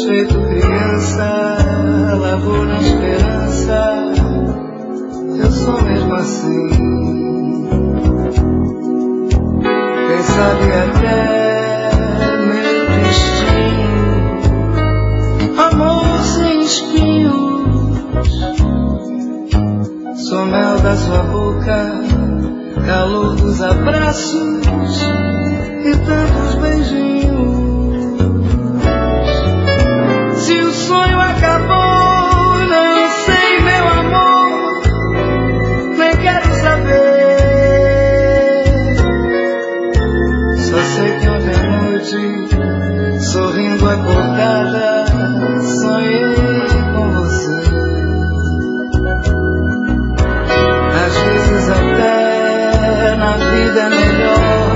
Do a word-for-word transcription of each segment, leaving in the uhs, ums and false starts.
feito criança, lavou na esperança. Eu sou mesmo assim. Quem sabe até meu destino, amor sem espinhos. Sou mel da sua boca, calor dos abraços e tantos beijinhos. Se o sonho acabou, não sei, meu amor, nem quero saber. Só sei que ontem à noite, sorrindo acordada, sonhei com você. Às vezes até na vida é melhor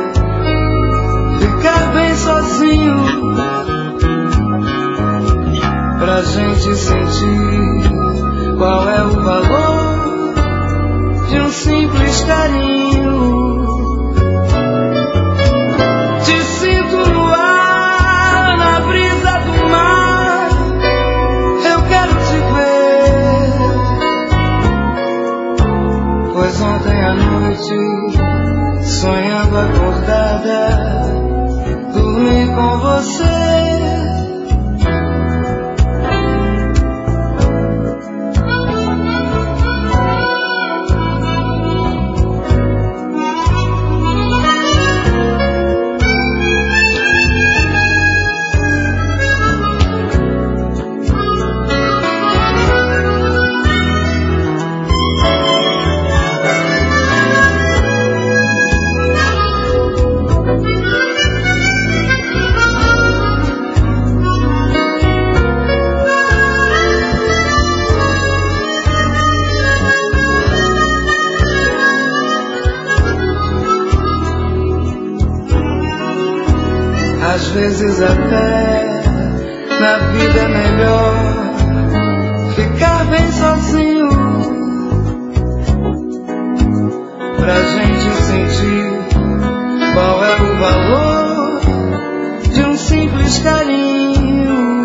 ficar bem sozinho, pra gente sentir qual é o valor de um simples carinho. Te sinto no ar, na brisa do mar, eu quero te ver. Pois ontem à noite, sonhando acordada, dormi com você. Às vezes até na vida é melhor ficar bem sozinho, pra gente sentir qual é o valor de um simples carinho.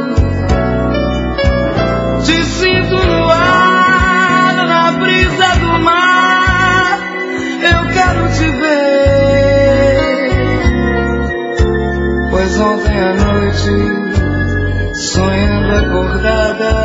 Te sinto no ar, na brisa do mar, eu quero te ver. Pois ontem à noite, sonhando acordada,